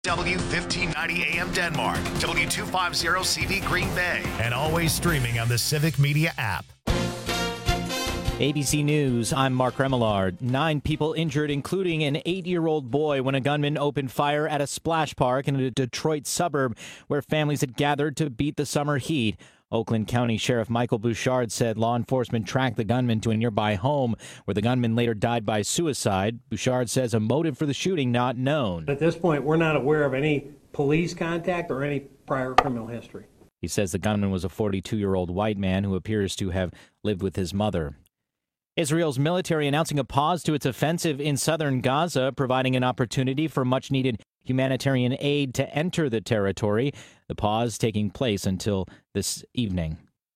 W1590 AM Denmark, W250CV Green Bay, and always streaming on the Civic Media app. ABC News, I'm Mark Remillard. 9 people injured, including an 8-year-old boy, when a gunman opened fire at a splash park in a Detroit suburb where families had gathered to beat the summer heat. Oakland County Sheriff Michael Bouchard said law enforcement tracked the gunman to a nearby home where the gunman later died by suicide. Bouchard says a motive for the shooting not known. At this point, we're not aware of any police contact or any prior criminal history. He says the gunman was a 42-year-old white man who appears to have lived with his mother. Israel's military announcing a pause to its offensive in southern Gaza, providing an opportunity for much-needed humanitarian aid to enter the territory. The pause taking place until this evening.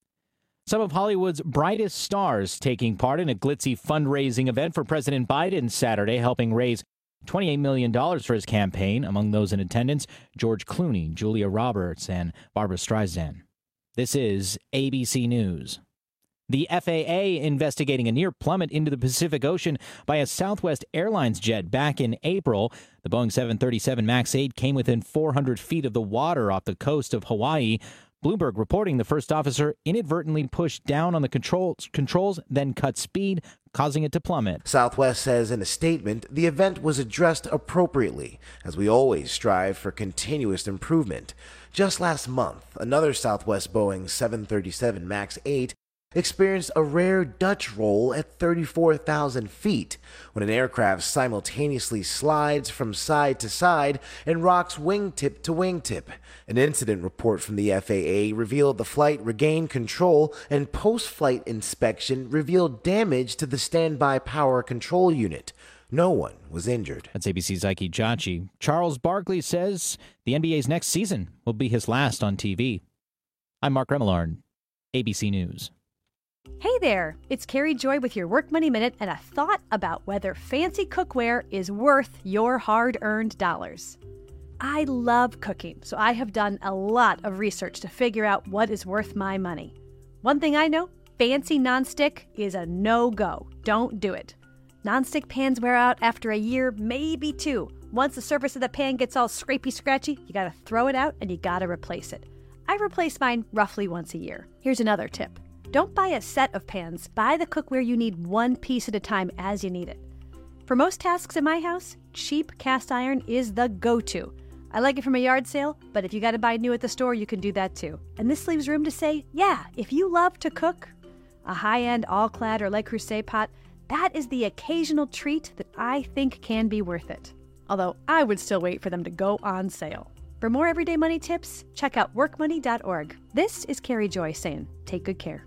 Some of Hollywood's brightest stars taking part in a glitzy fundraising event for President Biden Saturday, helping raise $28 million for his campaign. Among those in attendance, George Clooney, Julia Roberts, and Barbra Streisand. This is ABC News. The FAA investigating a near plummet into the Pacific Ocean by a Southwest Airlines jet back in April. The Boeing 737 MAX 8 came within 400 feet of the water off the coast of Hawaii. Bloomberg reporting the first officer inadvertently pushed down on the controls, then cut speed, causing it to plummet. Southwest says in a statement, the event was addressed appropriately, as we always strive for continuous improvement. Just last month, another Southwest Boeing 737 MAX 8 experienced a rare Dutch roll at 34,000 feet when an aircraft simultaneously slides from side to side and rocks wingtip to wingtip. An incident report from the FAA revealed the flight regained control, and post-flight inspection revealed damage to the standby power control unit. No one was injured. That's ABC's Ike Jachi. Charles Barkley says the NBA's next season will be his last on TV. I'm Mark Remillard, ABC News. Hey there, it's Carrie Joy with your Work Money Minute and a thought about whether fancy cookware is worth your hard-earned dollars. I love cooking, so I have done a lot of research to figure out what is worth my money. One thing I know, fancy nonstick is a no-go. Don't do it. Nonstick pans wear out after a year, maybe 2. Once the surface of the pan gets all scrapey-scratchy, you gotta throw it out and you gotta replace it. I replace mine roughly once a year. Here's another tip. Don't buy a set of pans. Buy the cookware you need one piece at a time as you need it. For most tasks in my house, cheap cast iron is the go-to. I like it from a yard sale, but if you got to buy new at the store, you can do that too. And this leaves room to say, yeah, if you love to cook, a high-end all-clad or Le Creuset pot, that is the occasional treat that I think can be worth it. Although I would still wait for them to go on sale. For more everyday money tips, check out workmoney.org. This is Carrie Joy saying, take good care.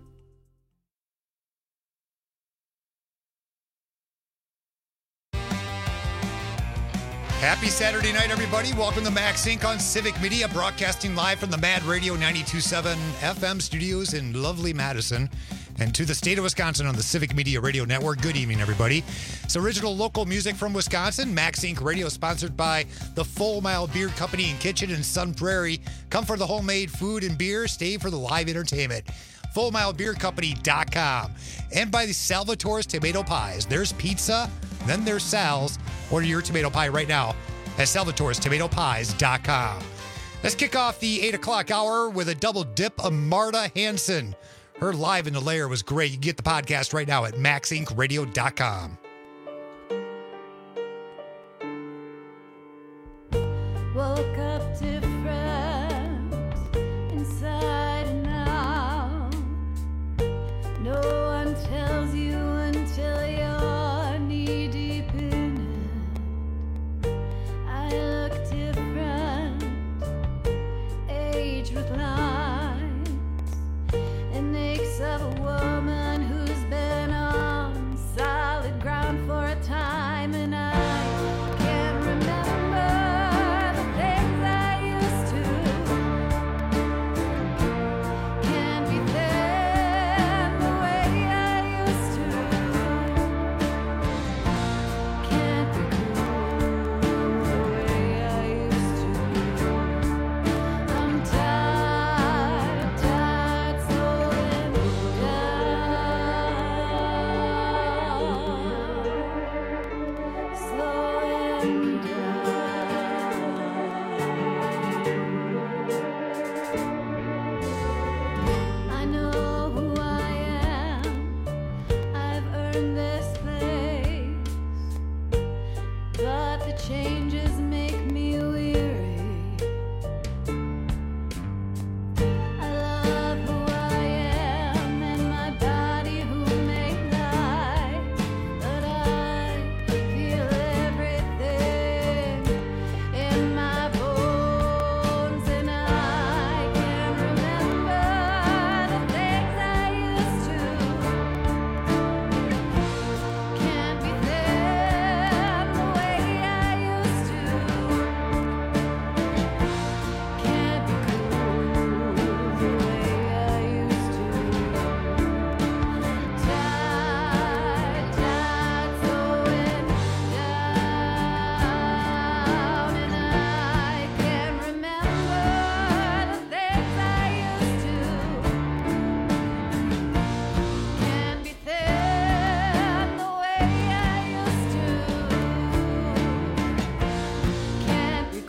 Happy Saturday night, everybody. Welcome to Max Inc. on Civic Media, broadcasting live from the Mad Radio 92.7 FM studios in lovely Madison and to the state of Wisconsin on the Civic Media Radio Network. Good evening, everybody. It's original local music from Wisconsin. Max Inc. Radio sponsored by the Full Mile Beer Company and Kitchen in Sun Prairie. Come for the homemade food and beer. Stay for the live entertainment. FullMileBeerCompany.com. And by the Salvatore's Tomato Pies. There's pizza, then there's Sal's. Order your tomato pie right now at Salvatore'sTomatoPies.com. Let's kick off the 8 o'clock hour with a double dip of Marta Hanson. Her Live in the Lair was great. You can get the podcast right now at MaxIncRadio.com. Woke up different inside and out. No one tells you until you're knee deep in it. I look different, age with lines, and aches of a woman who's been on solid ground for a time, and I can't remember the things I used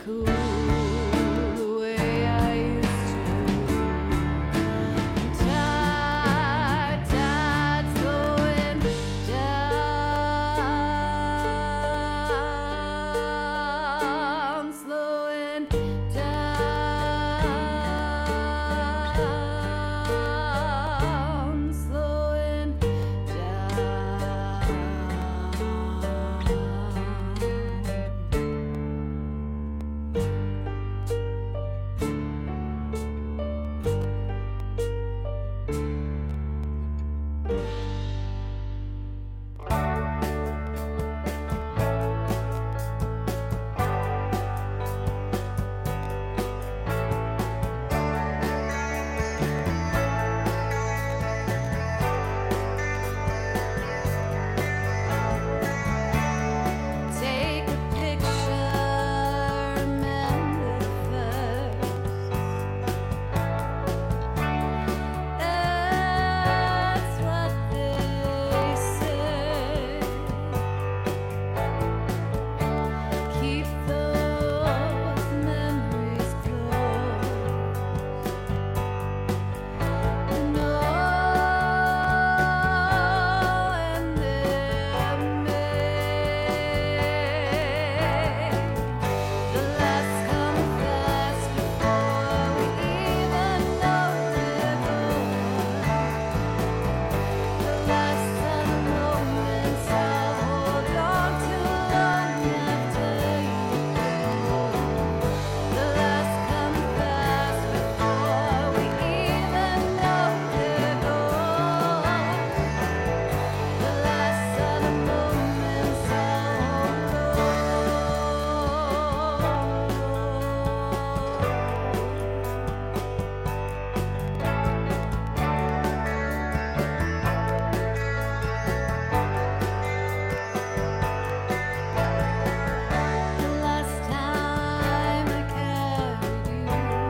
cool the way I used to. Tide slowing down, slowing down, slowing take a picture, remember first. That's what they say. Keep those memories close. And they're made. The last come fast before we even know they're gone. The last time moments I'll hold on to long after you go. The last come fast before we even know they're gone. The last time moments I'll The last time I carried you,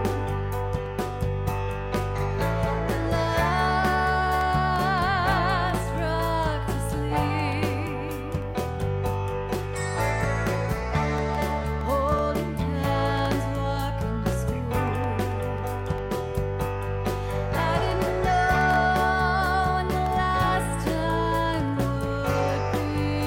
the last rock to sleep, holding hands, walking to school. I didn't know when the last time would be.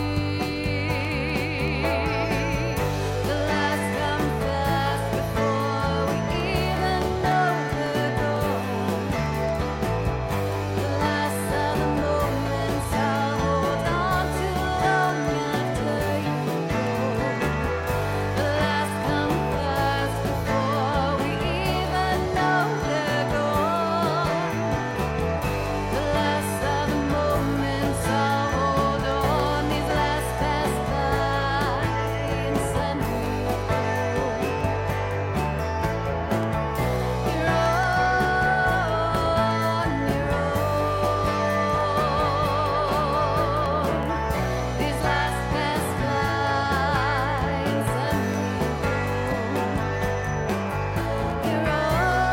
The last come fast before we even know they're gone. The last of the moments I'll hold on to long after you go. The last come fast before we even know they're gone. The last of the moments I'll hold on. These last pass by and send me home. You're on your own. These last pass by and send me home. You're on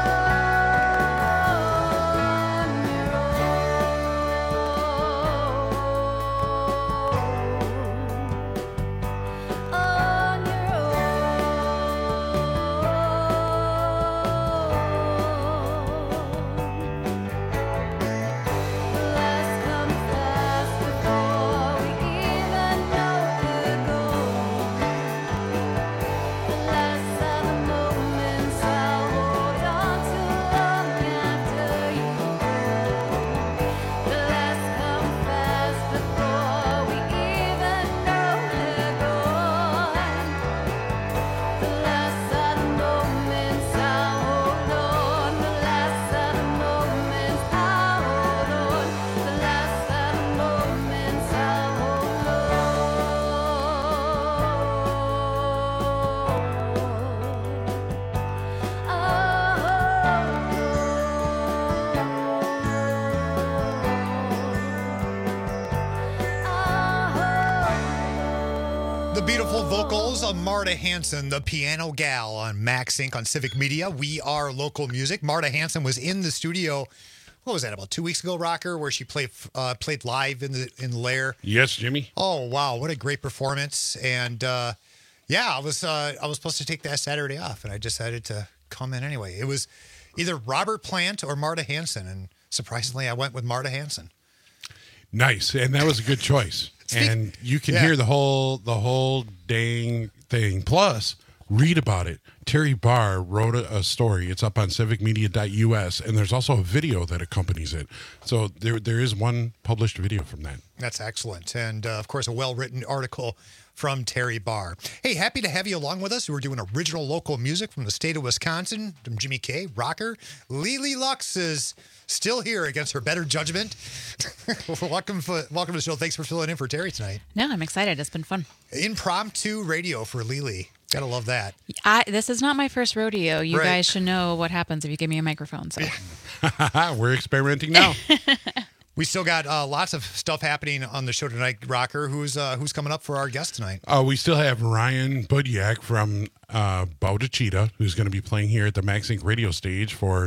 The beautiful vocals of Marta Hanson, the piano gal on Max Inc. on Civic Media. We are local music. Marta Hanson was in the studio. What was that, about 2 weeks ago, Rocker, where she played live in the Lair? Yes, Jimmy. Oh, wow. What a great performance. And, Yeah, I was supposed to take that Saturday off, and I decided to come in anyway. It was either Robert Plant or Marta Hanson, and surprisingly, I went with Marta Hanson. Nice, and that was a good choice. And you can hear the whole dang thing. Plus, read about it. Terry Barr wrote a story. It's up on civicmedia.us, and there's also a video that accompanies it. So there is one published video from that. That's excellent. And, of course, a well-written article from Terry Barr. Hey, happy to have you along with us. We're doing original local music from the state of Wisconsin. From Jimmy K, rocker. Lily Lux is still here against her better judgment. Welcome to the show. Thanks for filling in for Terry tonight. No, I'm excited. It's been fun. Impromptu radio for Lily. Gotta love that. This is not my first rodeo. You guys should know what happens if you give me a microphone. So we're experimenting now. We still got lots of stuff happening on the show tonight, Rocker. Who's coming up for our guest tonight? We still have Ryan Budyak from Bowdachita, who's going to be playing here at the Max Inc. radio stage for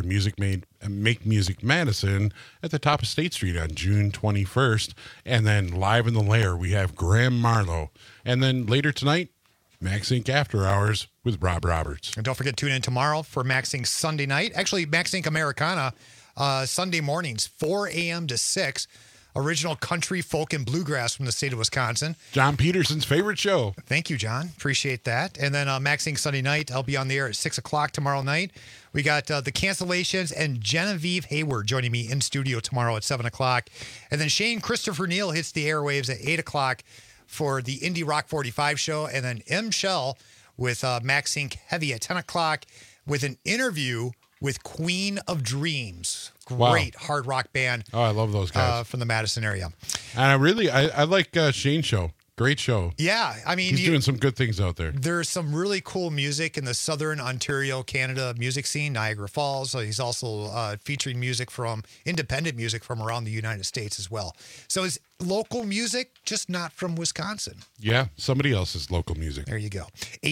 Make Music Madison at the top of State Street on June 21st. And then live in the Lair, we have Graham Marlowe. And then later tonight, Max Inc. After Hours with Rob Roberts. And don't forget, tune in tomorrow for Max Inc. Sunday night. Actually, Max Inc. Americana, Sunday mornings, 4 a.m. to 6. Original country, folk, and bluegrass from the state of Wisconsin. John Peterson's favorite show. Thank you, John. Appreciate that. And then Max Inc. Sunday night, I'll be on the air at 6 o'clock tomorrow night. We got the Cancellations and Genevieve Hayward joining me in studio tomorrow at 7 o'clock. And then Shane Christopher Neal hits the airwaves at 8 o'clock for the Indie Rock 45 show. And then M. Shell with Max Inc. Heavy at 10 o'clock with an interview with Queen of Dreams. Great hard rock band. Oh, I love those guys. From the Madison area. And I like Shane's show. Great show. Yeah, I mean, he's doing some good things out there. There's some really cool music in the Southern Ontario, Canada music scene, Niagara Falls. So he's also featuring music from independent music from around the United States as well. So it's local music, just not from Wisconsin. Yeah, somebody else's local music. There you go.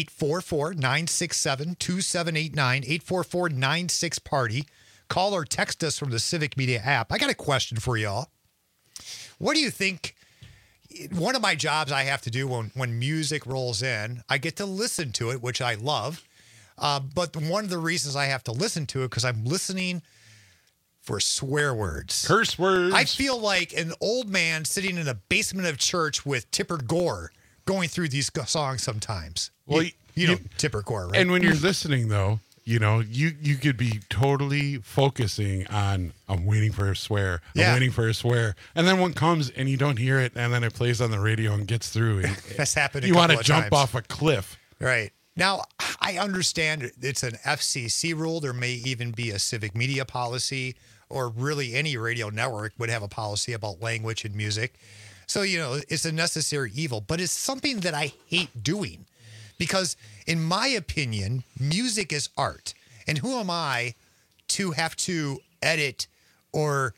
844-967-2789, 844-96-PARTY. Call or text us from the Civic Media app. I got a question for y'all. What do you think? One of my jobs I have to do when music rolls in, I get to listen to it, which I love. But one of the reasons I have to listen to it because I'm listening for swear words. Curse words. I feel like an old man sitting in a basement of church with Tipper Gore going through these songs sometimes. Well, you know Tipper Gore, right? And when you're listening, though, you know, you could be totally focusing on, I'm waiting for a swear. I'm waiting for a swear. And then one comes and you don't hear it, and then it plays on the radio and gets through. That's happened You want to jump off a cliff. Right. Now, I understand it's an FCC rule. There may even be a civic media policy, or really any radio network would have a policy about language and music. So, you know, it's a necessary evil, but it's something that I hate doing. Because in my opinion, music is art. And who am I to have to edit or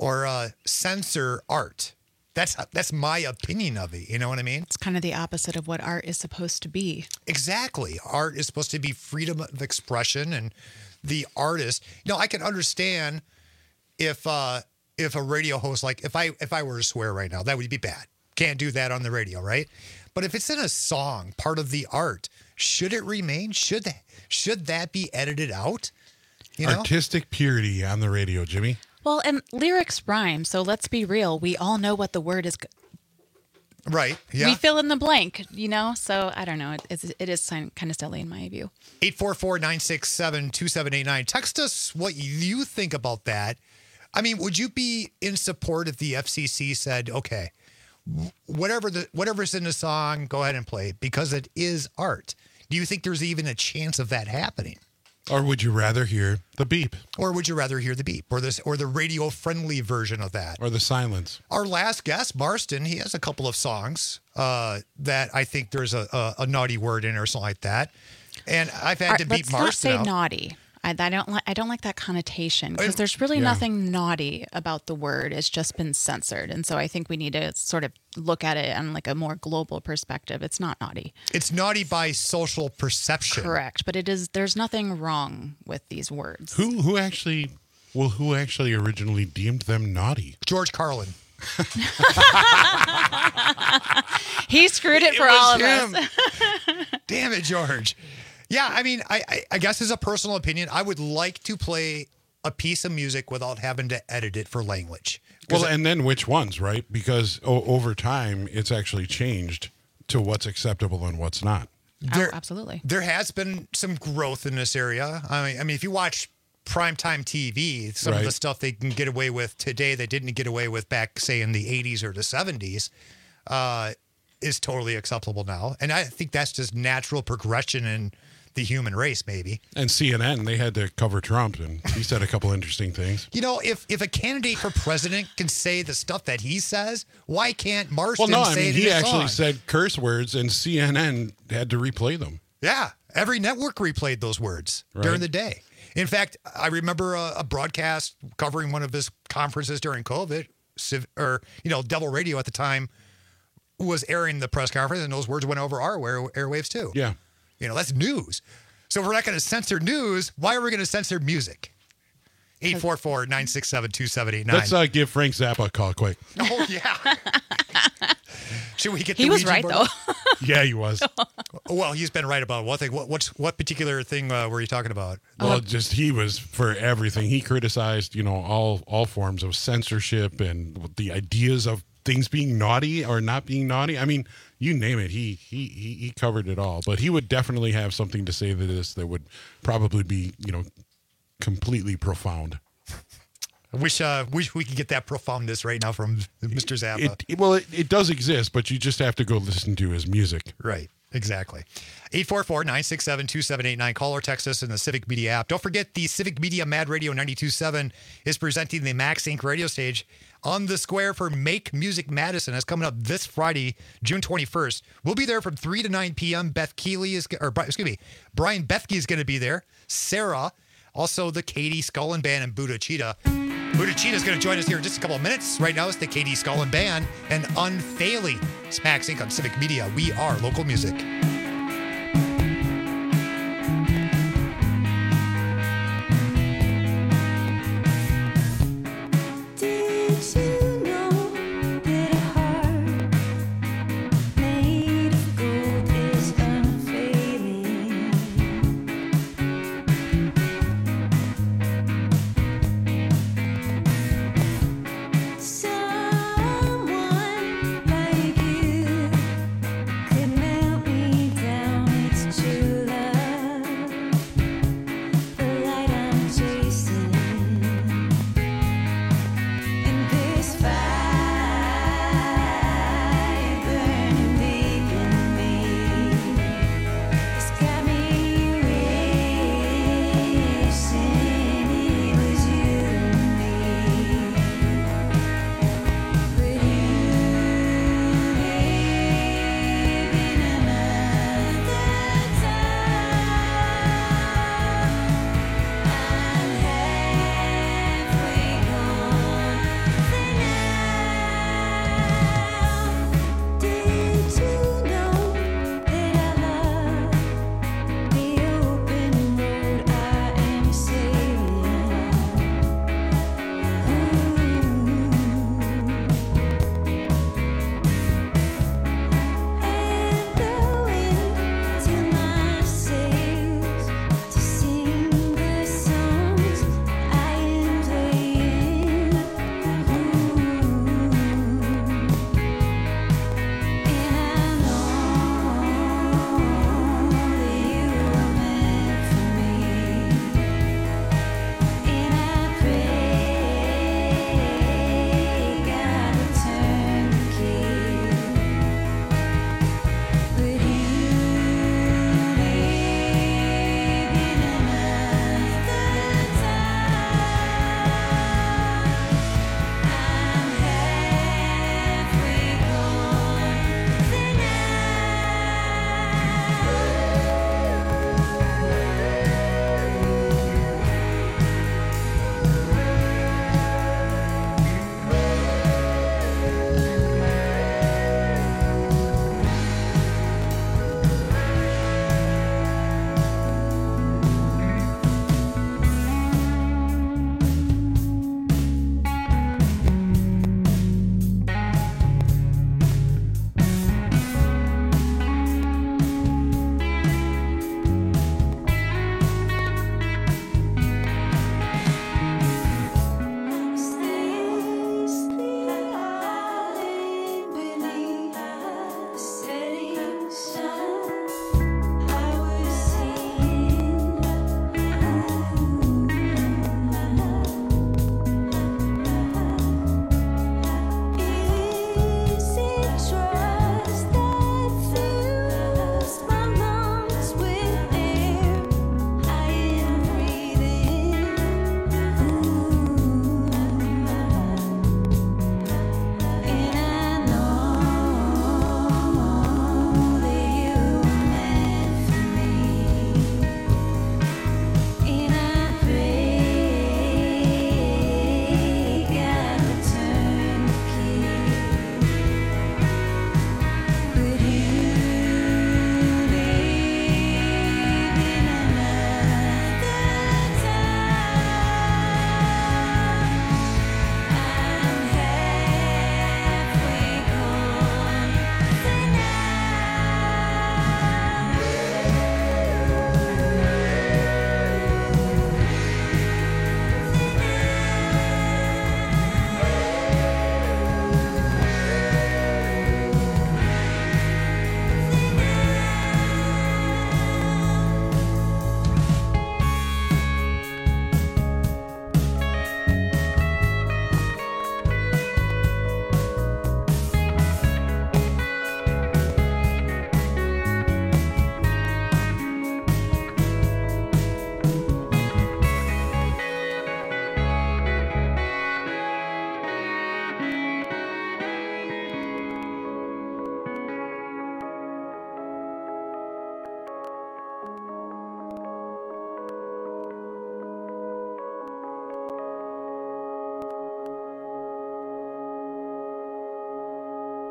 censor art? That's my opinion of it. You know what I mean? It's kind of the opposite of what art is supposed to be. Exactly. Art is supposed to be freedom of expression, and the artist. You know, I can understand if a radio host, like if I were to swear right now, that would be bad. Can't do that on the radio, right? But if it's in a song, part of the art, should it remain? Should that be edited out? You know? Artistic purity on the radio, Jimmy. Well, and lyrics rhyme, so let's be real. We all know what the word is. Right. Yeah. We fill in the blank, you know? So I don't know. It is kind of silly in my view. 844-967-2789. Text us what you think about that. I mean, would you be in support if the FCC said, okay, whatever's in the song, go ahead and play it because it is art? Do you think there's even a chance of that happening? Or would you rather hear the beep? Or would you rather hear the beep or the radio-friendly version of that? Or the silence? Our last guest, Marston, he has a couple of songs that I think there's a naughty word in or something like that. And I've had to beat Marston out. Let's not say naughty. I don't like that connotation because there's really nothing naughty about the word. It's just been censored. And so I think we need to sort of look at it on like a more global perspective. It's not naughty. It's naughty by social perception. Correct. But there's nothing wrong with these words. Who actually originally deemed them naughty? George Carlin. He screwed it for all of him. us. Damn it, George. Yeah, I mean, I guess as a personal opinion, I would like to play a piece of music without having to edit it for language. Well, and then which ones, right? Because over time, it's actually changed to what's acceptable and what's not. Absolutely. There has been some growth in this area. I mean, if you watch primetime TV, some of the stuff they can get away with today they didn't get away with back, say, in the 80s or the 70s, is totally acceptable now. And I think that's just natural progression in the human race, maybe. And CNN, they had to cover Trump, and he said a couple interesting things. You know, if a candidate for president can say the stuff that he says, why can't Marston Well, no, I say mean, it in he his actually song? said curse words, and CNN had to replay them. Yeah, every network replayed those words during the day. In fact, I remember a broadcast covering one of his conferences during COVID, Devil Radio at the time was airing the press conference, and those words went over our airwaves too. Yeah. You know, that's news. So if we're not going to censor news, why are we going to censor music? 844-967-2789. Let's give Frank Zappa a call quick. Oh, yeah. Should we get the He was Ouija right, board? though. Yeah, he was. Well, he's been right about one thing. What particular thing were you talking about? Well, just he was for everything. He criticized, all forms of censorship and the ideas of things being naughty or not being naughty. I mean, you name it. He covered it all. But he would definitely have something to say to this that would probably be, completely profound. I wish we could get that profoundness right now from Mr. Zappa. It does exist, but you just have to go listen to his music. Right. Exactly. 844-967-2789. Call or text us in the Civic Media app. Don't forget the Civic Media Mad Radio 92.7 is presenting the Max Inc. radio stage on the square for Make Music Madison. That's coming up this Friday, June 21st. We'll be there from 3 to 9 p.m. Brian Bethke is going to be there. Sarah, also the Katie Scullin Band and Buddha Cheetah. Buddha Cheetah is going to join us here in just a couple of minutes. Right now, it's the Katie Scullin Band and Unfailing. It's Max Inc. on Civic Media. We are local music. Someone like you could melt me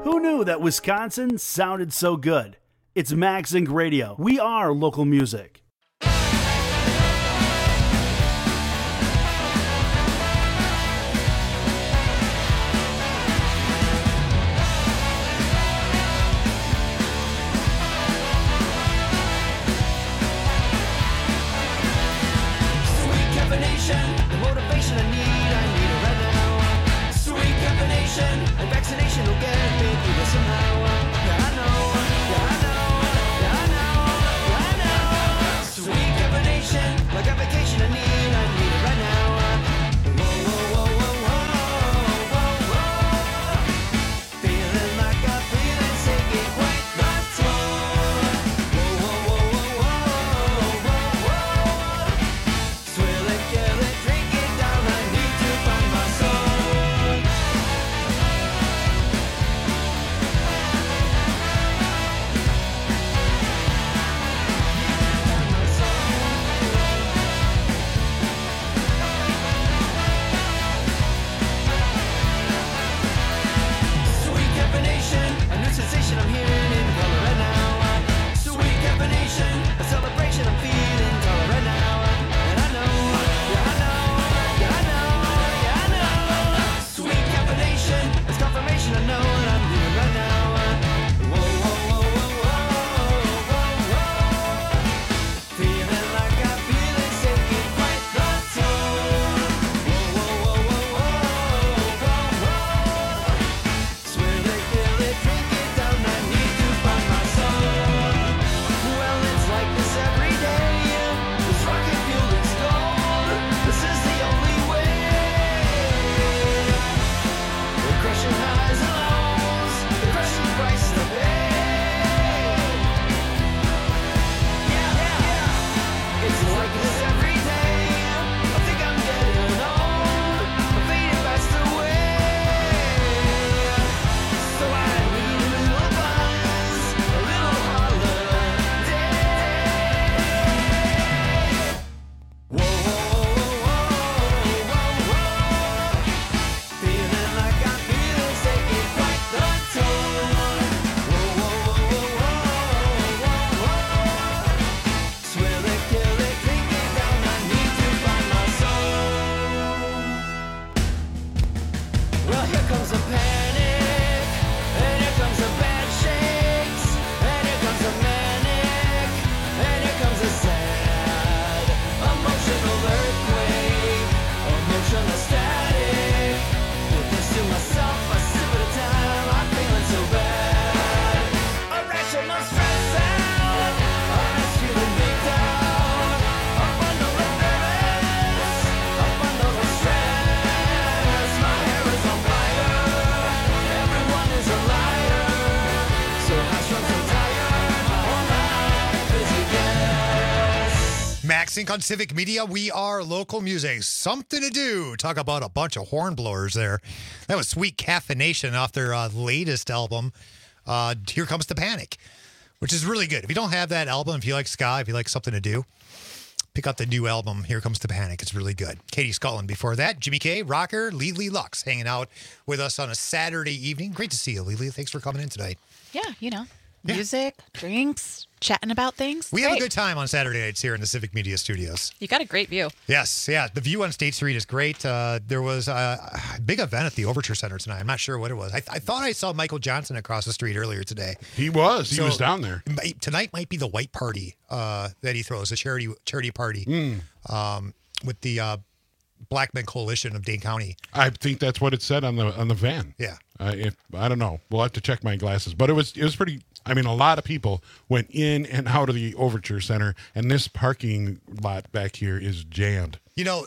Who knew that Wisconsin sounded so good? It's Max Inc. Radio. We are local music. The motivation I need it right now. Sweet combination, and vaccination will get me through this somehow. Yeah, I know, yeah, I know, yeah, I know, yeah, I know. Sweet combination, like a vacation I need it right now. Whoa, whoa, whoa, whoa, whoa, whoa, whoa. Feeling like I'm feeling sick, ain't quite the tone. Whoa, whoa, whoa, whoa, whoa, whoa, whoa. Swill it, kill it, drink it down, I need to find my soul. Sweet combination, a new sensation I'm hearing in color right now. Sweet combination, a celebration I'm feeling color right now. And I know, yeah I know, yeah I know, yeah I know. Sweet combination, it's confirmation I know what I'm doing right now. Whoa, whoa, whoa, whoa, whoa, whoa, whoa. Feeling like I'm feeling sick, ain't quite the tone. Whoa, whoa, whoa, whoa, whoa, whoa, whoa. Swill it, kill it, drink it down, I need to find my soul. Well, it's like this every day. This rocket fuel is gold. This is the only way. We're crushing highs and lows. The crushing price to pay. Yeah, yeah, yeah. It's like this every day. I think I'm getting old. I'm fading fast away. So I need a little buzz, a little holiday. Whoa, whoa, whoa, whoa, whoa. Feeling like I'm feeling sick, ain't quite the tone. Whoa, whoa, whoa, whoa, whoa, whoa. Swill it, kill it, drink it down, I need to find my soul. Well, here comes a panic, and here comes a bad shakes, and here comes a manic, and here comes a sad, emotional earthquake, emotional static. Put this to myself, a sip at a time, I'm feeling so bad. Irrational stress out, I'm just feeling big down. A bundle of nervous, a bundle of stress. My hair is on fire, everyone is a liar. So high strung, so tired, all night is a guess. Max Inc. on Civic Media. We are local music. Something to do. Talk about a bunch of horn blowers there. That was Sweet Caffeination off their latest album, Here Comes the Panic, which is really good. If you don't have that album, if you like ska, if you like Something to Do, pick up the new album, Here Comes the Panic. It's really good. Katie Scullin before that. Jimmy K, rocker, Lily Lux hanging out with us on a Saturday evening. Great to see you, Lily. Thanks for coming in tonight. Yeah, music, drinks, chatting about things. We have a Great. good time on Saturday nights here in the Civic Media Studios. You got a great view. Yes, yeah. The view on State Street is great. There was a big event at the Overture Center tonight. I'm not sure what it was. I thought I saw Michael Johnson across the street earlier today. He was. He was down there. Tonight might be the white party that he throws, a charity party with the Black Men Coalition of Dane County. I think that's what it said on the van. Yeah. If I don't know, we'll have to check my glasses. But it was pretty. I mean, a lot of people went in and out of the Overture Center, and this parking lot back here is jammed. Kind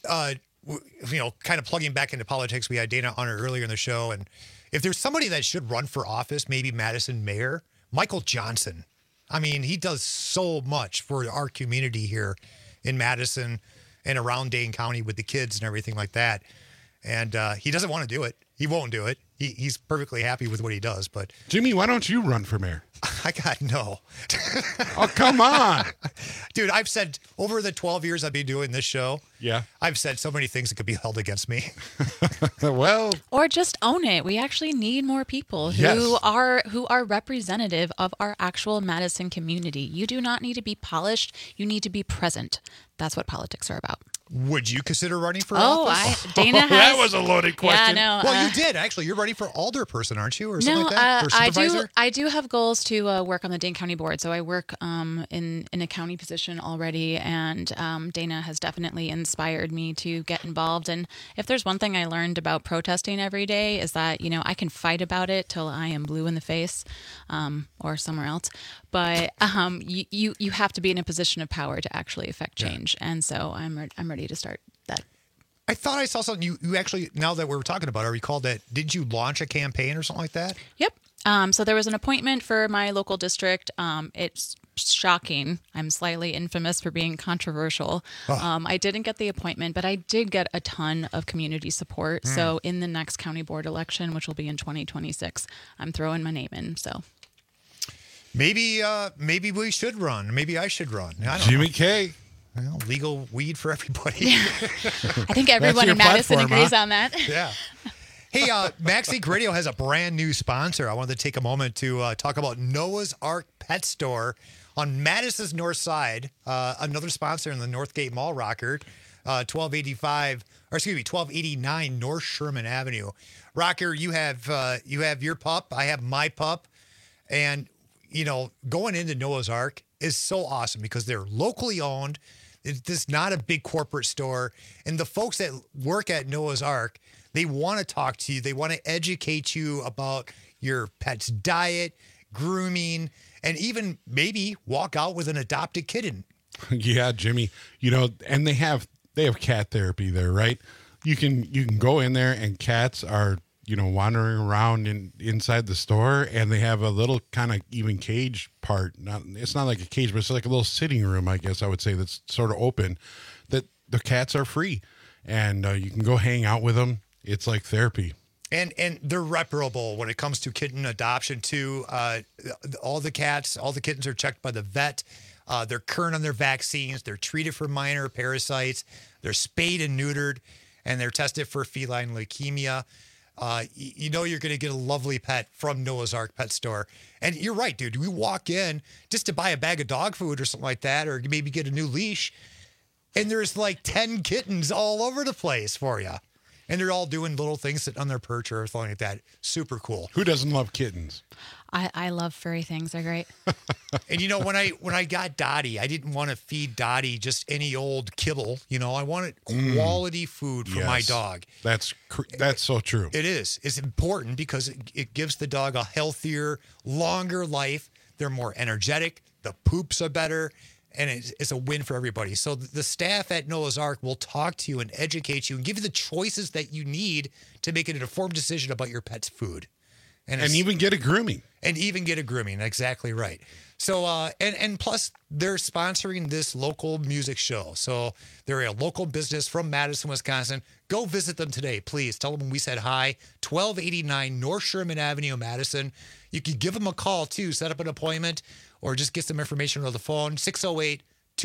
of plugging back into politics. We had Dana on earlier in the show, and if there's somebody that should run for office, maybe Madison mayor, Michael Johnson. I mean, he does so much for our community here in Madison and around Dane County with the kids and everything like that. And he doesn't want to do it. He won't do it. He's perfectly happy with what he does. But Jimmy, why don't you run for mayor? I got no. Oh, come on. Dude, I've said over the 12 years I've been doing this show, Yeah. I've said so many things that could be held against me. Well, Or just own it. We actually need more people Yes. who are representative of our actual Madison community. You do not need to be polished. You need to be present. That's what politics are about. Would you consider running for Oh, office? Dana has. that was a loaded question. Yeah, no. Well, you did actually. You're running for alderperson, aren't you, or something No, like that? Or supervisor? I do have goals to work on the Dane County Board. So I work in a county position already, and Dana has definitely inspired me to get involved. And if there's one thing I learned about protesting every day is that I can fight about it till I am blue in the face, or somewhere else. But you have to be in a position of power to actually affect change, and so I'm ready to start that. I thought I saw something. You actually, now that we're talking about it, I recall that. Did you launch a campaign or something like that? Yep. So there was an appointment for my local district. It's shocking. I'm slightly infamous for being controversial. I didn't get the appointment, but I did get a ton of community support. So in the next county board election, which will be in 2026, I'm throwing my name in. So maybe we should run. Maybe I should run. I don't Jimmy know. K. Well, legal weed for everybody. I think everyone your in Madison platform, agrees huh? on that. Yeah. Hey, Max Inc. Radio has a brand new sponsor. I wanted to take a moment to talk about Noah's Ark Pet Store on Madison's north side. Another sponsor in the Northgate Mall, Rocker, 1289 North Sherman Avenue. Rocker, you have your pup. I have my pup, and going into Noah's Ark is so awesome because they're locally owned. This is not a big corporate store, and the folks that work at Noah's Ark, they want to talk to you. They want to educate you about your pet's diet, grooming, and even maybe walk out with an adopted kitten. Yeah, Jimmy. And they have cat therapy there, right? You can go in there and cats are wandering around inside the store, and they have a little kind of even cage part. It's not like a cage, but it's like a little sitting room, I guess I would say, that's sort of open. That the cats are free, and you can go hang out with them. It's like therapy. And they're reparable when it comes to kitten adoption too. All the kittens are checked by the vet. They're current on their vaccines. They're treated for minor parasites. They're spayed and neutered, and they're tested for feline leukemia. You're going to get a lovely pet from Noah's Ark Pet Store. And you're right, dude. We walk in just to buy a bag of dog food or something like that, or maybe get a new leash, and there's like 10 kittens all over the place for you. And they're all doing little things, sitting on their perch or something like that. Super cool. Who doesn't love kittens? I love furry things. They're great. And when I got Dottie, I didn't want to feed Dottie just any old kibble. I wanted quality food for my dog. That's so true. It is. It's important because it gives the dog a healthier, longer life. They're more energetic. The poops are better. And it's a win for everybody. So the staff at Noah's Ark will talk to you and educate you and give you the choices that you need to make an informed decision about your pet's food. And even get a grooming. Exactly right. So, and plus they're sponsoring this local music show. So they're a local business from Madison, Wisconsin. Go visit them today, please. Tell them we said hi. 1289 North Sherman Avenue, Madison. You can give them a call too, set up an appointment, or just get some information on the phone. 608-249-8646,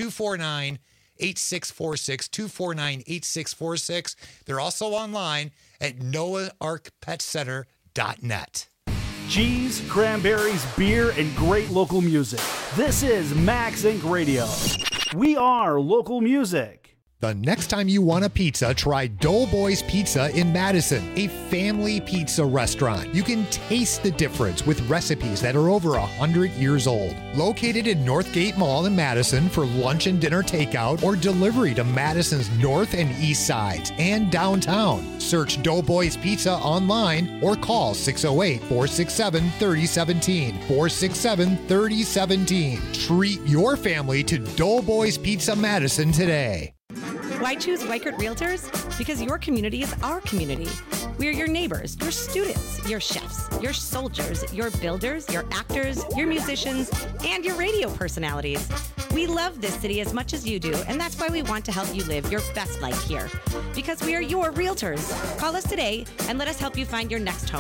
249-8646. They're also online at noaharkpetcenter.net. Cheese, cranberries, beer, and great local music. This is Max Inc. Radio. We are local music. The next time you want a pizza, try Doughboys Pizza in Madison, a family pizza restaurant. You can taste the difference with recipes that are over 100 years old. Located in Northgate Mall in Madison for lunch and dinner takeout or delivery to Madison's north and east sides and downtown. Search Doughboys Pizza online or call 608-467-3017. 467-3017. Treat your family to Doughboys Pizza Madison today. Why choose Weichert Realtors? Because your community is our community. We are your neighbors, your students, your chefs, your soldiers, your builders, your actors, your musicians, and your radio personalities. We love this city as much as you do, and that's why we want to help you live your best life here. Because we are your realtors. Call us today and let us help you find your next home.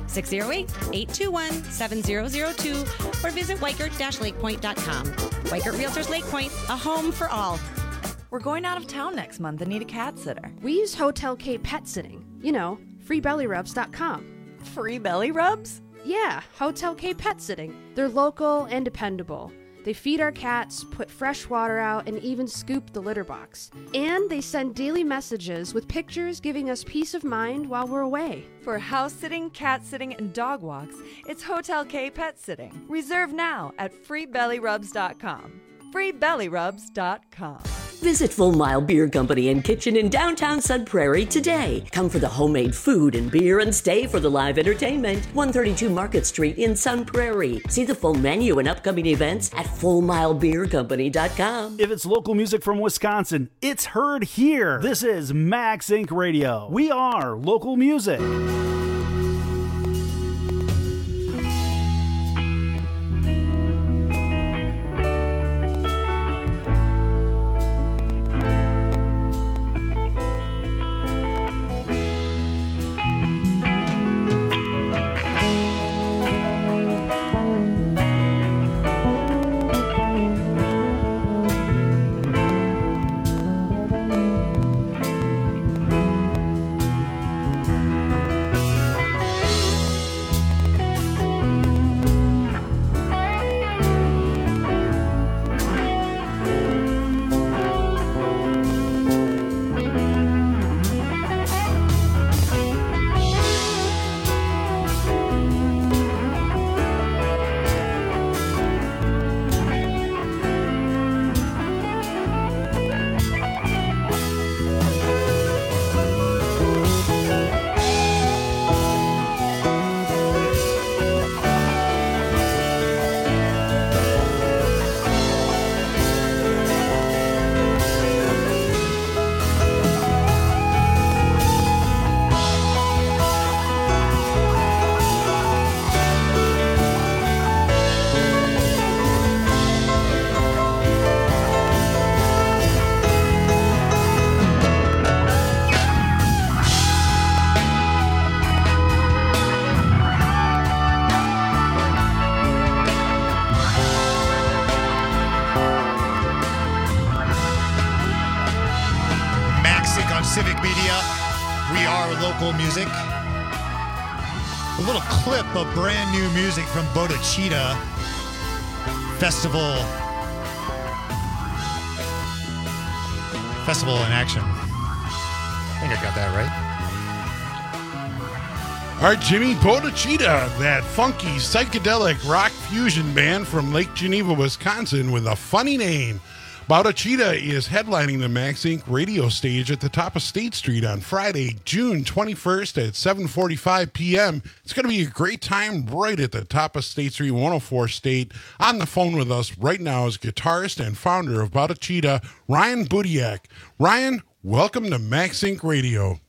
608-821-7002 or visit Weichert-lakepoint.com. Weichert Realtors Lake Point, a home for all. We're going out of town next month and need a cat sitter. We use Hotel K Pet Sitting. You know, freebellyrubs.com. Free belly rubs? Yeah, Hotel K Pet Sitting. They're local and dependable. They feed our cats, put fresh water out, and even scoop the litter box. And they send daily messages with pictures giving us peace of mind while we're away. For house sitting, cat sitting, and dog walks, it's Hotel K Pet Sitting. Reserve now at freebellyrubs.com. freebellyrubs.com. Visit Full Mile Beer Company and Kitchen in downtown Sun Prairie today. Come for the homemade food and beer and stay for the live entertainment. 132 Market Street in Sun Prairie. See the full menu and upcoming events at FullMileBeerCompany.com. If it's local music from Wisconsin, it's heard here. This is Max Inc. Radio. We are local music. Civic Media. We are local music. A little clip of brand new music from Bodhicitta Festival in action. I think I got that right. Our Jimmy Bodhicitta, that funky psychedelic rock fusion band from Lake Geneva, Wisconsin, with a funny name. Bodhicitta is headlining the Max Inc. radio stage at the top of State Street on Friday, June 21st at 7:45 p.m. It's going to be a great time right at the top of State Street, 104 State. On the phone with us right now is guitarist and founder of Bodhicitta, Ryan Budiak. Ryan, welcome to Max Inc. Radio.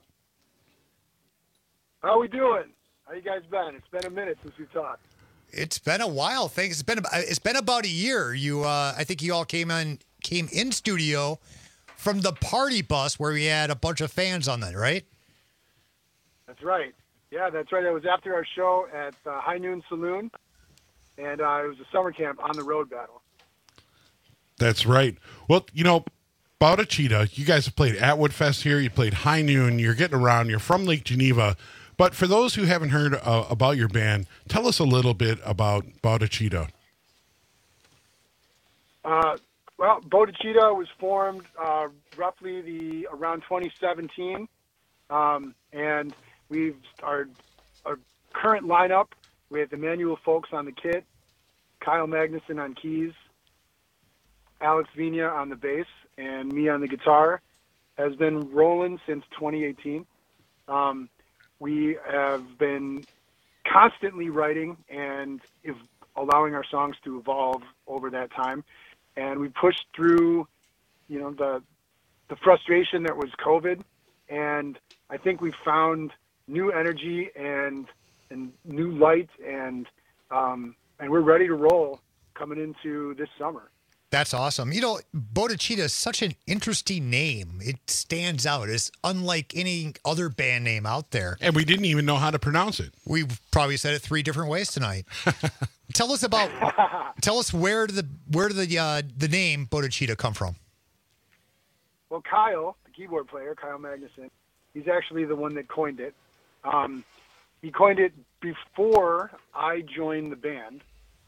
How we doing? How you guys been? It's been a minute since we talked. It's been a while. Thanks. It's been about a year. I think you all came in studio from the party bus where we had a bunch of fans on that, right? That's right. Yeah, that's right. It was after our show at High Noon Saloon, and it was a summer camp on the road battle. That's right. Well, Bodhicitta, you guys have played Atwood Fest here. You played High Noon. You're getting around. You're from Lake Geneva. But for those who haven't heard about your band, tell us a little bit about Bodhicitta. Well, Bodhicitta was formed roughly around 2017, and our current lineup with Emmanuel Folks on the kit, Kyle Magnuson on keys, Alex Vina on the bass, and me on the guitar has been rolling since 2018. We have been constantly writing and allowing our songs to evolve over that time. And we pushed through, the frustration that was COVID. And I think we found new energy and new light, and we're ready to roll coming into this summer. That's awesome. You know, Bodhicitta is such an interesting name. It stands out. It's unlike any other band name out there. And we didn't even know how to pronounce it. We probably said it 3 different ways tonight. Tell us where did the name Bodhicitta come from? Well, Kyle, the keyboard player, Kyle Magnuson, he's actually the one that coined it. He coined it before I joined the band.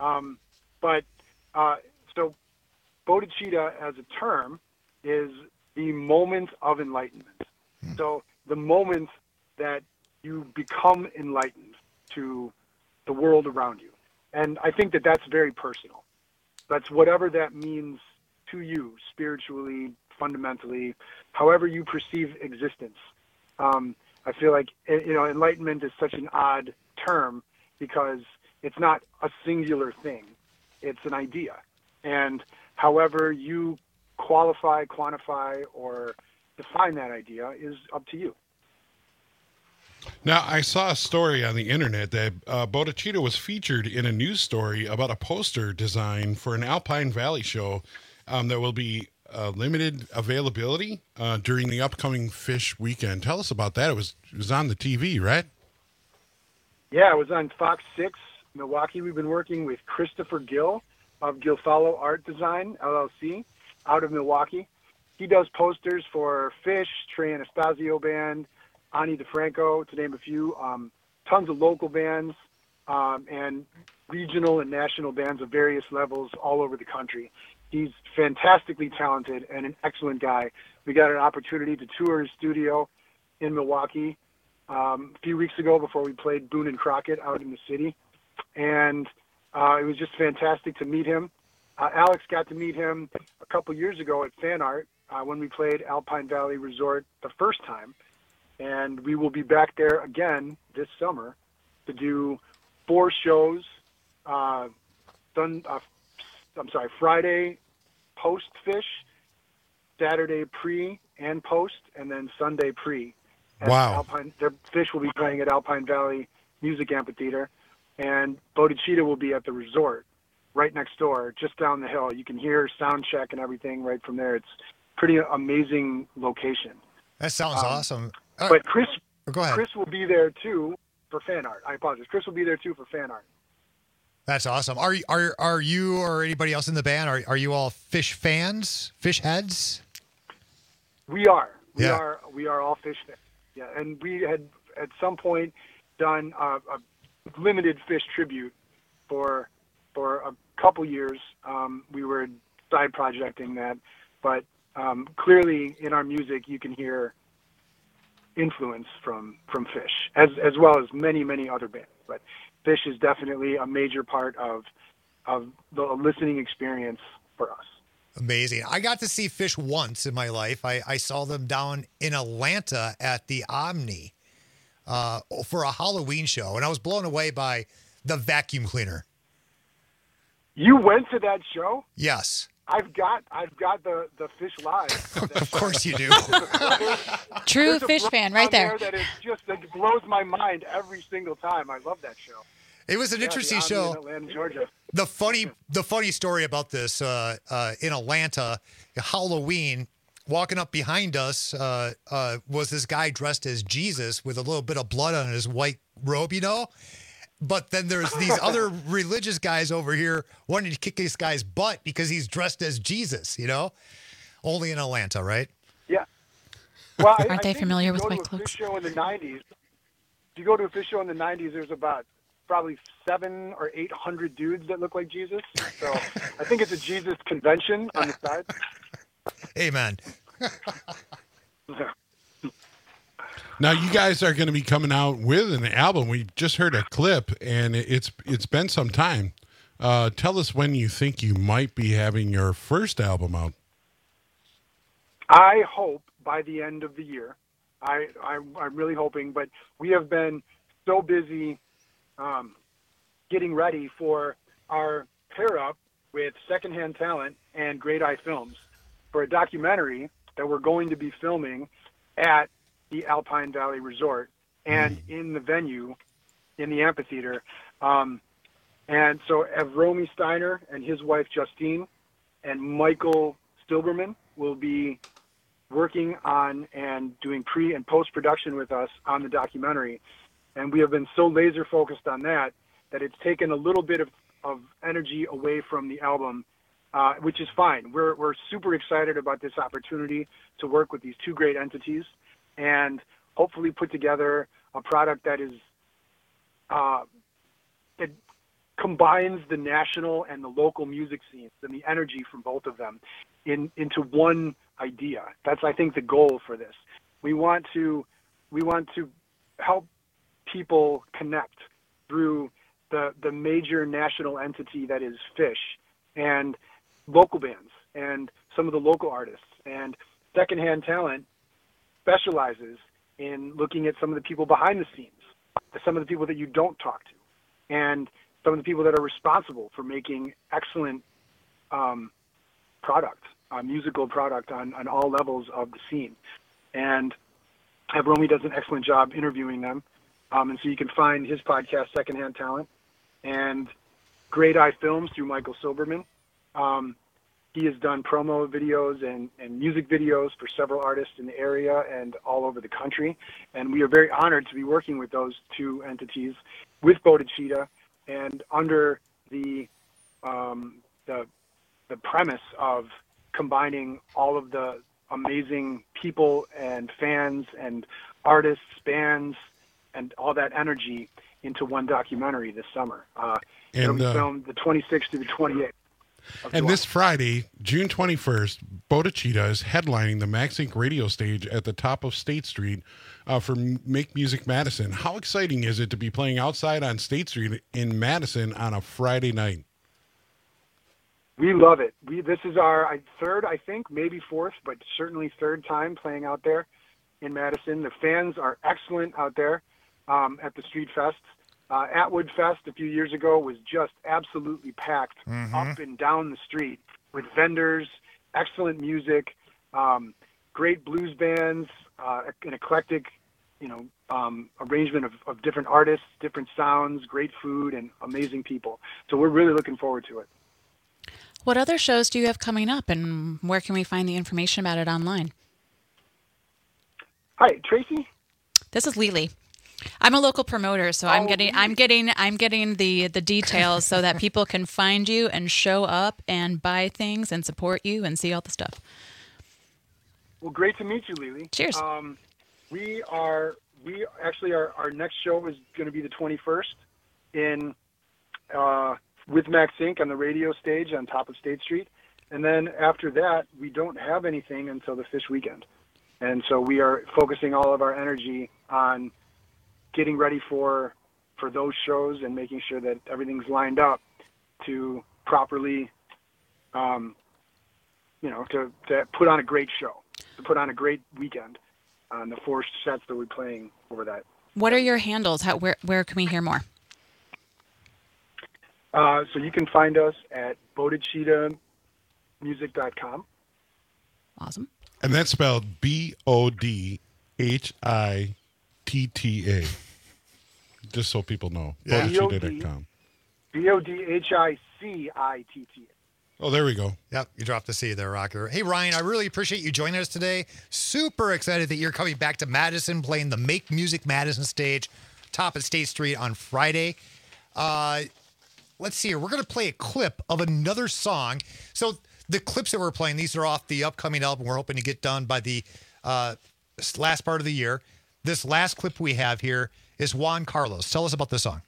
So Bodhicitta as a term is the moment of enlightenment. So the moment that you become enlightened to the world around you. And I think that that's very personal. That's whatever that means to you spiritually, fundamentally, however you perceive existence. I feel like, enlightenment is such an odd term because it's not a singular thing. It's an idea. And however you qualify, quantify, or define that idea is up to you. Now, I saw a story on the internet that Bodhicitta was featured in a news story about a poster design for an Alpine Valley show that will be limited availability during the upcoming Phish weekend. Tell us about that. It was on the TV, right? Yeah, it was on Fox 6, Milwaukee. We've been working with Christopher Gill of Gilfalo Art Design, LLC, out of Milwaukee. He does posters for Phish, Trey Anastasio Band, Ani DeFranco, to name a few. Tons of local bands and regional and national bands of various levels all over the country. He's fantastically talented and an excellent guy. We got an opportunity to tour his studio in Milwaukee a few weeks ago before we played Boone and Crockett out in the city. And it was just fantastic to meet him. Alex got to meet him a couple years ago at Fan Art when we played Alpine Valley Resort the first time. And we will be back there again this summer to do 4 shows. Friday post-Phish, Saturday pre and post, and then Sunday pre. Wow. Phish will be playing at Alpine Valley Music Amphitheater, and Bodhicitta will be at the resort right next door, just down the hill. You can hear sound check and everything right from there. It's pretty amazing location. That sounds awesome. But Chris, go ahead. Chris will be there too for fan art. I apologize. Chris will be there too for fan art. That's awesome. Are you or anybody else in the band? Are you all Phish fans? Phish heads? We are. We are all Phish fans. Yeah, and we had at some point done a limited Phish tribute for a couple years. We were side projecting that, but clearly in our music you can hear influence from Phish, as well as many other bands. But Phish is definitely a major part of the listening experience for us. Amazing. I got to see Phish once in my life. I saw them down in Atlanta at the Omni for a Halloween show, and I was blown away by the vacuum cleaner. You went to that show? Yes. I've got the Phish Live. Of course you do. True Phish fan right there. That blows my mind every single time. I love that show. It was an interesting show. In Atlanta, Georgia. The funny story about this in Atlanta, Halloween, walking up behind us was this guy dressed as Jesus with a little bit of blood on his white robe, But then there's these other religious guys over here wanting to kick this guy's butt because he's dressed as Jesus, Only in Atlanta, right? Yeah. Well, Aren't they familiar with white If cloaks? you go to a Phish show in the 90s, there's about probably 700 or 800 dudes that look like Jesus. So I think it's a Jesus convention on the side. Amen. Now, you guys are going to be coming out with an album. We just heard a clip, and it's been some time. Tell us when you think you might be having your first album out. I hope by the end of the year. I'm really hoping, but we have been so busy getting ready for our pair-up with Secondhand Talent and Great Eye Films for a documentary that we're going to be filming at the Alpine Valley Resort and in the venue, in the amphitheater. And so Romy Steiner and his wife Justine and Michael Silberman will be working on and doing pre and post production with us on the documentary. And we have been so laser focused on that it's taken a little bit of energy away from the album, which is fine. We're super excited about this opportunity to work with these two great entities and hopefully put together a product that is that combines the national and the local music scenes and the energy from both of them into one idea. That's, I think, the goal for this. We want to help people connect through the major national entity that is Phish, and local bands and some of the local artists. And Secondhand Talent specializes in looking at some of the people behind the scenes, some of the people that you don't talk to, and some of the people that are responsible for making excellent product, musical product on all levels of the scene. And Romy does an excellent job interviewing them. And so you can find his podcast, Secondhand Talent, and Great Eye Films through Michael Silberman. He has done promo videos and music videos for several artists in the area and all over the country. And we are very honored to be working with those two entities with Bodhicitta and under the premise of combining all of the amazing people and fans and artists, bands, and all that energy into one documentary this summer. It'll be filmed the 26th to the 28th. And this Friday, June 21st, Bodhicitta is headlining the Max Inc. radio stage at the top of State Street for Make Music Madison. How exciting is it to be playing outside on State Street in Madison on a Friday night? We love it. This is our third, I think, maybe fourth, but certainly third time playing out there in Madison. The fans are excellent out there at the Street Fest. Atwood Fest a few years ago was just absolutely packed up and down the street with vendors, excellent music, great blues bands, an eclectic, arrangement of different artists, different sounds, great food, and amazing people. So we're really looking forward to it. What other shows do you have coming up, and where can we find the information about it online? Hi, Tracy. This is Lily. I'm a local promoter, so I'm getting the details so that people can find you and show up and buy things and support you and see all the stuff. Well, great to meet you, Lily. Cheers. Our next show is going to be the 21st in with Max Inc. on the radio stage on top of State Street, and then after that we don't have anything until the Phish weekend, and so we are focusing all of our energy on getting ready for those shows and making sure that everything's lined up to properly, to put on a great show, to put on a great weekend on the 4 sets that we're playing over that. What are your handles? Where can we hear more? So you can find us at bodhicittamusic.com. Awesome. And that's spelled Bodhitta. Just so people know. Yeah. Bodhicitta.com. Bodhicitta. Oh, there we go. Yep, you dropped the C there, Rocker. Hey, Ryan, I really appreciate you joining us today. Super excited that you're coming back to Madison, playing the Make Music Madison stage, top of State Street on Friday. Let's see here. We're going to play a clip of another song. So the clips that we're playing, these are off the upcoming album we're hoping to get done by the last part of the year. This last clip we have here is Juan Carlos. Tell us about this song.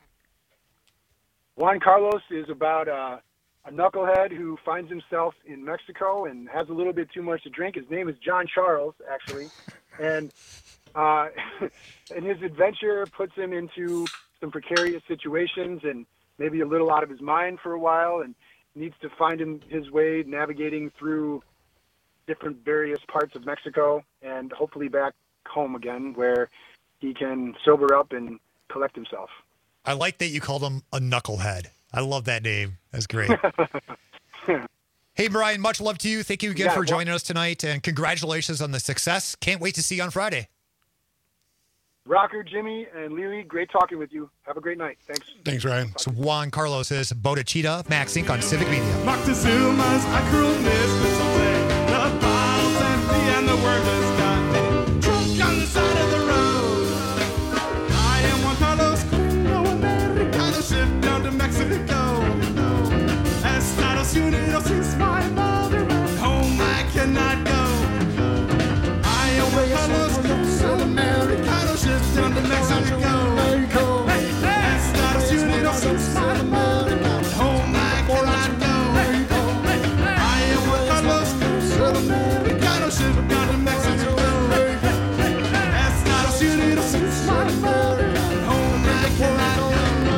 Juan Carlos is about a knucklehead who finds himself in Mexico and has a little bit too much to drink. His name is John Charles, actually. And his adventure puts him into some precarious situations and maybe a little out of his mind for a while, and needs to find his way navigating through different various parts of Mexico and hopefully back home again where he can sober up and collect himself. I like that you called him a knucklehead. I love that name. That's great. Hey, Brian, much love to you. Thank you again for joining us tonight, and congratulations on the success. Can't wait to see you on Friday. Rocker, Jimmy, and Lily, great talking with you. Have a great night. Thanks. Thanks, Ryan. So Juan Carlos is Bodachita, Max Inc. on Civic Media. Moctezuma's a cruel mistress all day. The bottle's empty and the workers got drunk on the side of the road. I am Juan Carlos, Gringo Americano, shipped down to Mexico. Estados Unidos is my mother, home I cannot go. I am Juan Carlos, Gringo Americano, shipped down to Mexico. Estados Unidos is my mother, home I cannot go. I am Juan Carlos, Gringo Americano, shipped down to Mexico. Estados Unidos is my mother, home I cannot go.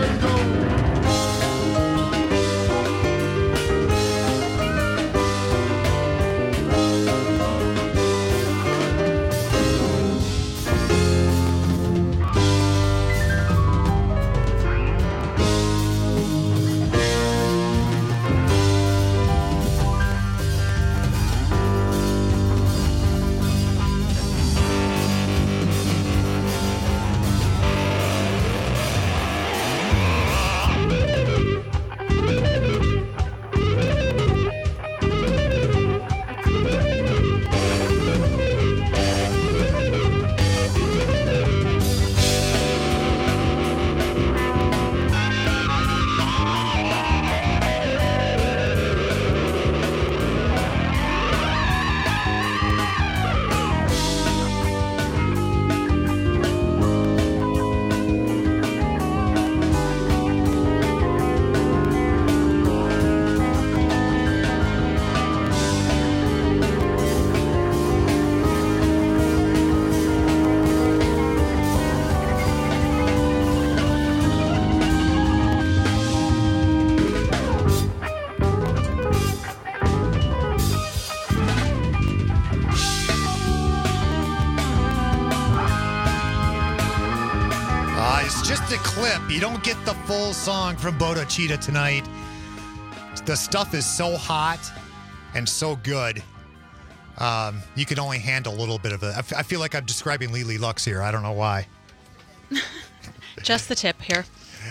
It's just a clip. You don't get the full song from Bodachita tonight. The stuff is so hot and so good. You can only handle a little bit of it. I feel like I'm describing Lily Lux here. I don't know why. Just the tip here.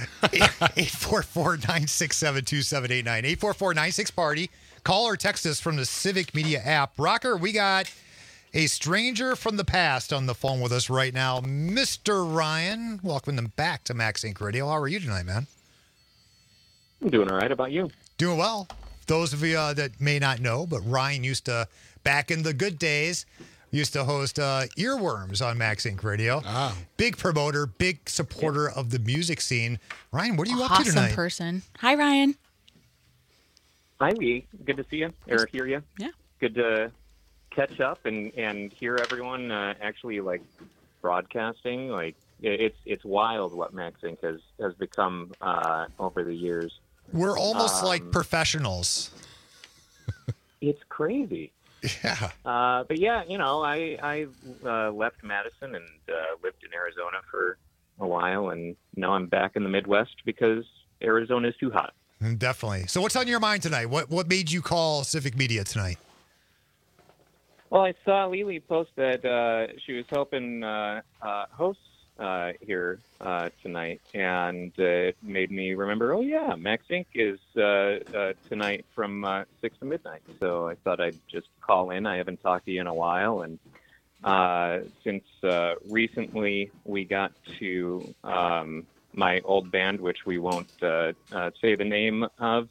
844-967-2789. 844-96-PARTY. Call or text us from the Civic Media app. Rocker, we got a stranger from the past on the phone with us right now. Mr. Ryan, welcome them back to Max Inc. Radio. How are you tonight, man? I'm doing all right. How about you? Doing well. Those of you that may not know, but Ryan used to, back in the good days, used to host Earworms on Max Inc. Radio. Ah. Big promoter, big supporter of the music scene. Ryan, what are you up to tonight? Awesome person. Hi, Ryan. Hi, Lee. Good to see you or hear you. Yeah. Good to catch up and hear everyone actually like broadcasting. Like it's wild what Max Inc. has become over the years. We're almost like professionals. It's crazy. Yeah. But yeah, you know, I left Madison and lived in Arizona for a while, and now I'm back in the Midwest because Arizona is too hot. Definitely. So what's on your mind tonight? What made you call Civic Media tonight? Well, I saw Lily post that she was helping hosts here tonight, and it made me remember, oh, yeah, Max Inc. is tonight from 6 to midnight. So I thought I'd just call in. I haven't talked to you in a while, and since recently we got to my old band, which we won't say the name of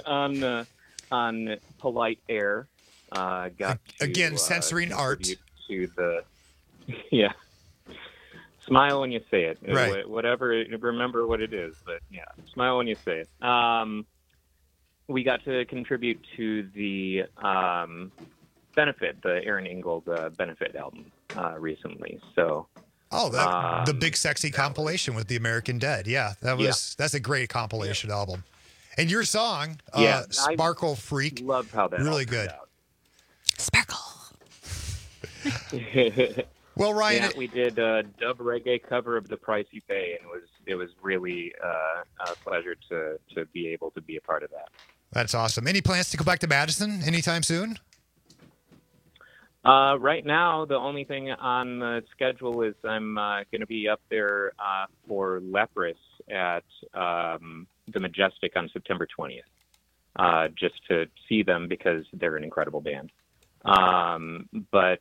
on polite air, got to, again censoring art to the yeah. Smile when you say it. Right. Whatever. Remember what it is, but yeah, smile when you say it. We got to contribute to the benefit, the Aaron Ingold benefit album recently. So. Oh, the Big Sexy compilation with the American Dead. Yeah, that's a great compilation album. And your song, Sparkle Freak, loved how that really good. Out. Sparkle. Well, Ryan, we did a dub reggae cover of The Price You Pay, and it was really a pleasure to be able to be a part of that. That's awesome. Any plans to go back to Madison anytime soon? Right now, the only thing on the schedule is I'm going to be up there for Leprous at the Majestic on September 20th, just to see them because they're an incredible band. But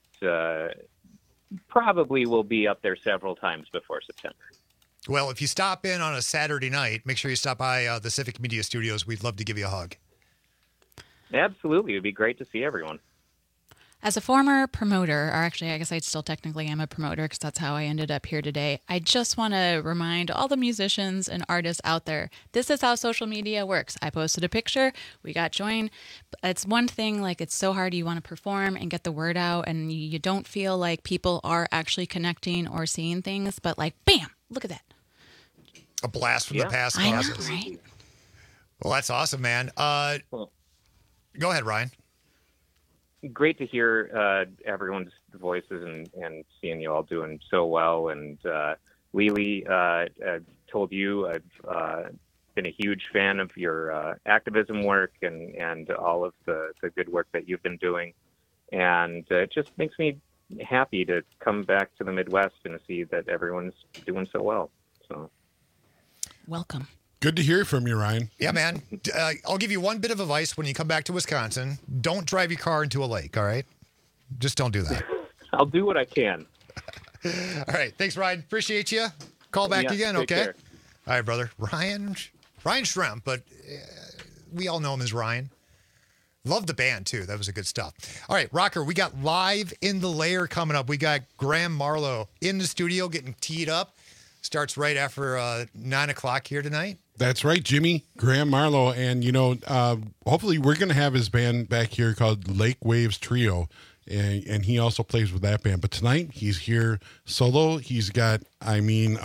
probably will be up there several times before September. Well, if you stop in on a Saturday night, make sure you stop by the Civic Media Studios. We'd love to give you a hug. Absolutely. It would be great to see everyone. As a former promoter, or actually I guess I still technically am a promoter because that's how I ended up here today, I just want to remind all the musicians and artists out there, this is how social media works. I posted a picture, we got joined. It's one thing, like it's so hard, you want to perform and get the word out and you don't feel like people are actually connecting or seeing things, but like, bam, look at that. A blast from the past. I know, causes. right? Well, that's awesome, man. Go ahead, Ryan. Great to hear everyone's voices and seeing you all doing so well. And Lily, I've told you I've been a huge fan of your activism work and all of the good work that you've been doing. And it just makes me happy to come back to the Midwest and see that everyone's doing so well. So, welcome. Good to hear from you, Ryan. Yeah, man. I'll give you one bit of advice when you come back to Wisconsin. Don't drive your car into a lake, all right? Just don't do that. I'll do what I can. All right. Thanks, Ryan. Appreciate you. Call back Yeah, again, take okay? care. All right, brother. Ryan Schremp, but we all know him as Ryan. Love the band, too. That was a good stuff. All right, Rocker, we got Live in the Lair coming up. We got Graham Marlowe in the studio getting teed up. Starts right after 9 o'clock here tonight. That's right, Jimmy, Graham Marlowe. And, hopefully we're going to have his band back here called Lake Waves Trio. And he also plays with that band. But tonight he's here solo. He's got, a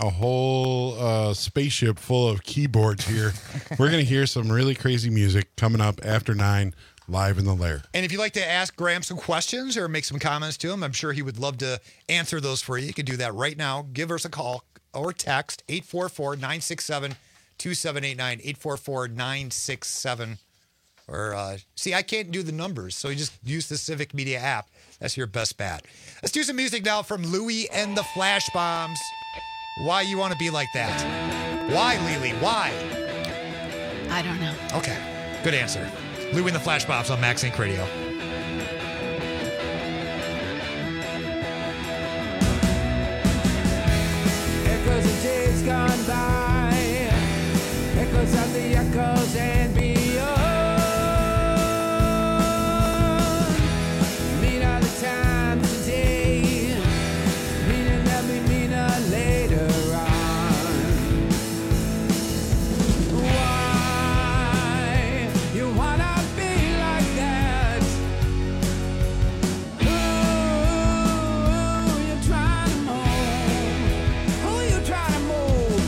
whole spaceship full of keyboards here. We're going to hear some really crazy music coming up after 9, Live in the Lair. And if you'd like to ask Graham some questions or make some comments to him, I'm sure he would love to answer those for you. You can do that right now. Give us a call or text 844-967-2789, 844-967. Or, see, I can't do the numbers, so you just use the Civic Media app. That's your best bet. Let's do some music now from Louie and the Flash Bombs. Why you want to be like that? Why, Lily? Why? I don't know. Okay, good answer. Louie and the Flash Bombs on Max Inc. Radio. Echoes of days gone by, echoes of the echoes and beyond. Mean are the times today, meaning that we meaner later on. Why you wanna be like that? Who you trying to mold? Who you trying to mold?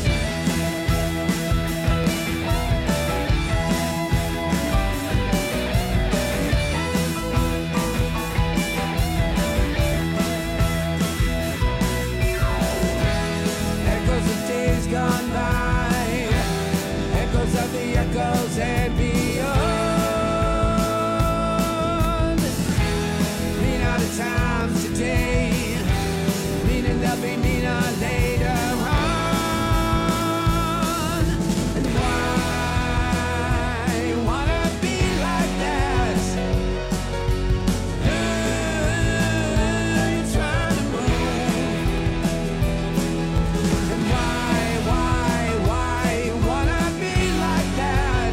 Echoes of days gone by, echoes of the echoes and beyond. Mean are the times today, meaning they'll be meaner later on. And why you wanna be like that? Who you trying to move? And why you wanna be like that?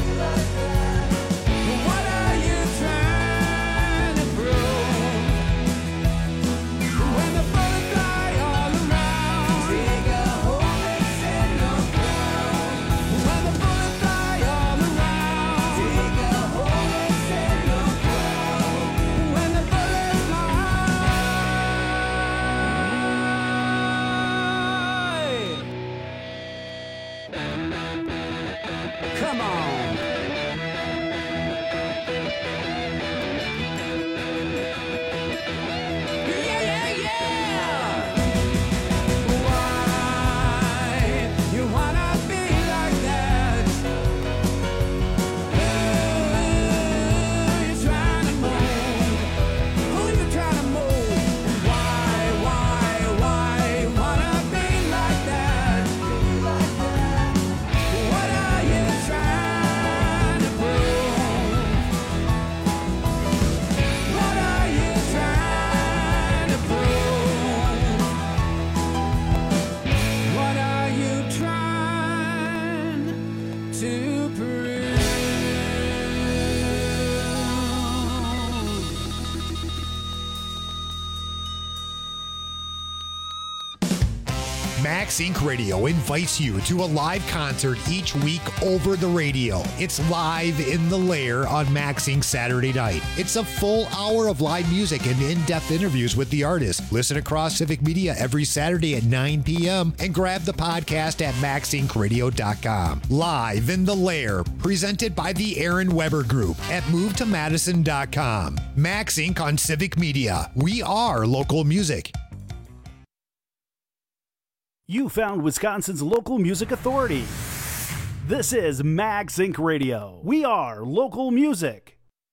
What are you trying to prove? When the bullets fly all around, dig a hole and set your ground. When the bullets fly all around, dig a hole and set your ground. When the bullets fly. Come on. Why you wanna be like that? Who you trying to mold? Who you trying Max Inc. Radio invites you to a live concert each week over the radio. It's Live in the Lair on Max Inc. Saturday night. It's a full hour of live music and in-depth interviews with the artist. Listen across Civic Media every Saturday at 9 p.m. and grab the podcast at maxincradio.com. Live in the Lair, presented by the Aaron Weber Group at movetomadison.com. Max Inc. on Civic Media. We are local music. You found Wisconsin's local music authority. This is Max Inc. Radio. We are local music.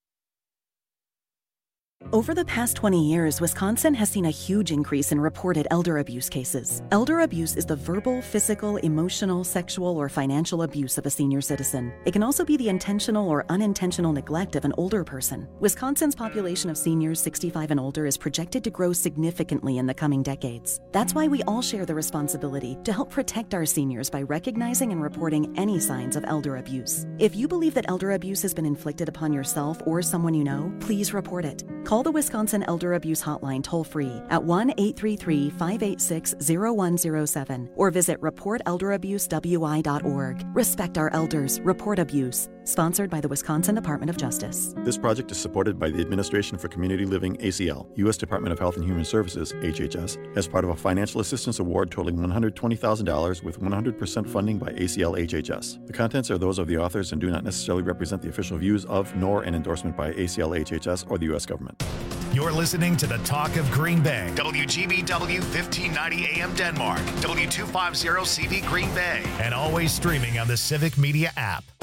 Over the past 20 years, Wisconsin has seen a huge increase in reported elder abuse cases. Elder abuse is the verbal, physical, emotional, sexual, or financial abuse of a senior citizen. It can also be the intentional or unintentional neglect of an older person. Wisconsin's population of seniors 65 and older is projected to grow significantly in the coming decades. That's why we all share the responsibility to help protect our seniors by recognizing and reporting any signs of elder abuse. If you believe that elder abuse has been inflicted upon yourself or someone you know, please report it. Call the Wisconsin Elder Abuse Hotline toll-free at 1-833-586-0107 or visit reportelderabusewI.org. Respect our elders. Report abuse. Sponsored by the Wisconsin Department of Justice. This project is supported by the Administration for Community Living, ACL, U.S. Department of Health and Human Services, HHS, as part of a financial assistance award totaling $120,000 with 100% funding by ACL HHS. The contents are those of the authors and do not necessarily represent the official views of, nor an endorsement by ACL HHS or the U.S. government. You're listening to the Talk of Green Bay. WGBW 1590 AM Denmark. W250 CV Green Bay. And always streaming on the Civic Media app.